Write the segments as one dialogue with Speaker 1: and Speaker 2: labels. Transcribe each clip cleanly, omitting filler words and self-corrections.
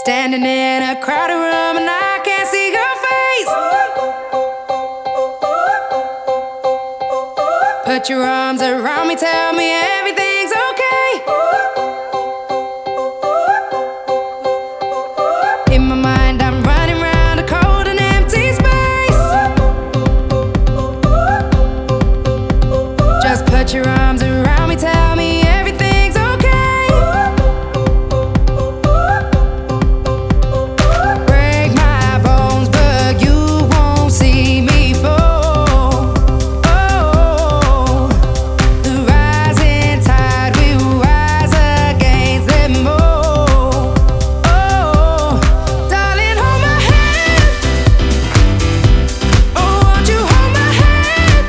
Speaker 1: Standing in a crowded room and I can't see your face. Put your arms around me, tell me everything's okay. In my mind I'm running round a cold and empty space. Just put your arms around me, tell me everything's okay. Break my bones, but you won't see me fall. Oh, the rising tide will rise against them all. Oh, darling, hold my hand. Oh, won't you hold my hand?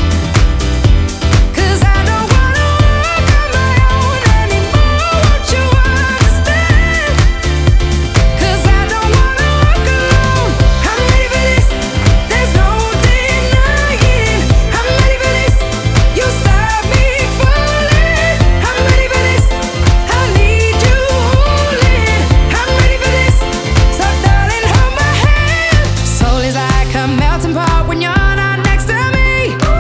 Speaker 1: 'Cause I don't wanna walk on my own anymore. Won't you understand? 'Cause I don't wanna walk alone. I'm ready for this, there's no denying. I'm ready for this, you stop me falling. I'm ready for this, I need you holding. I'm ready for this, so darling, hold my hand. Soul is like a melting pot when you're not next to me.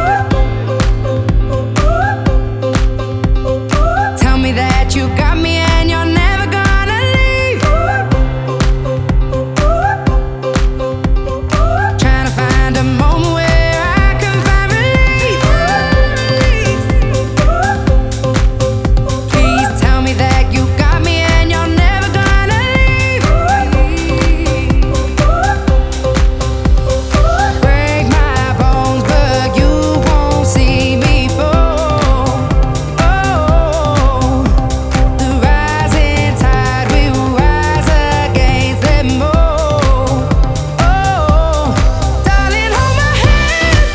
Speaker 1: Tell me that you got me and you're never gonna leave. Trying to find a moment where I can find relief. Please tell me that you got me and you're never gonna leave. Break my bones, but you won't see me fall. Oh, the rising tide will rise against them all. Oh, darling, hold my hand.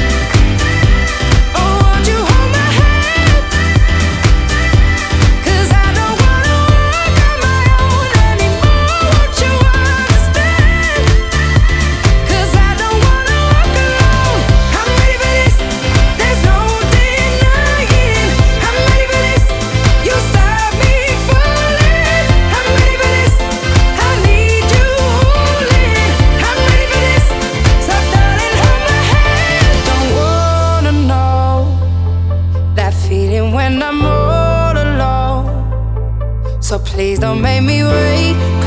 Speaker 1: Oh, won't you hold my hand? 'Cause I don't wanna walk on my own anymore. Won't you understand? 'Cause I don't wanna walk alone. I'm ready for this, there's no denying. I'm ready for this, you stop me falling. I'm ready for this, I need you holding. I'm ready for this, so darling, hold my hand. Don't wanna know that feeling when I'm all alone. So please don't make me wait.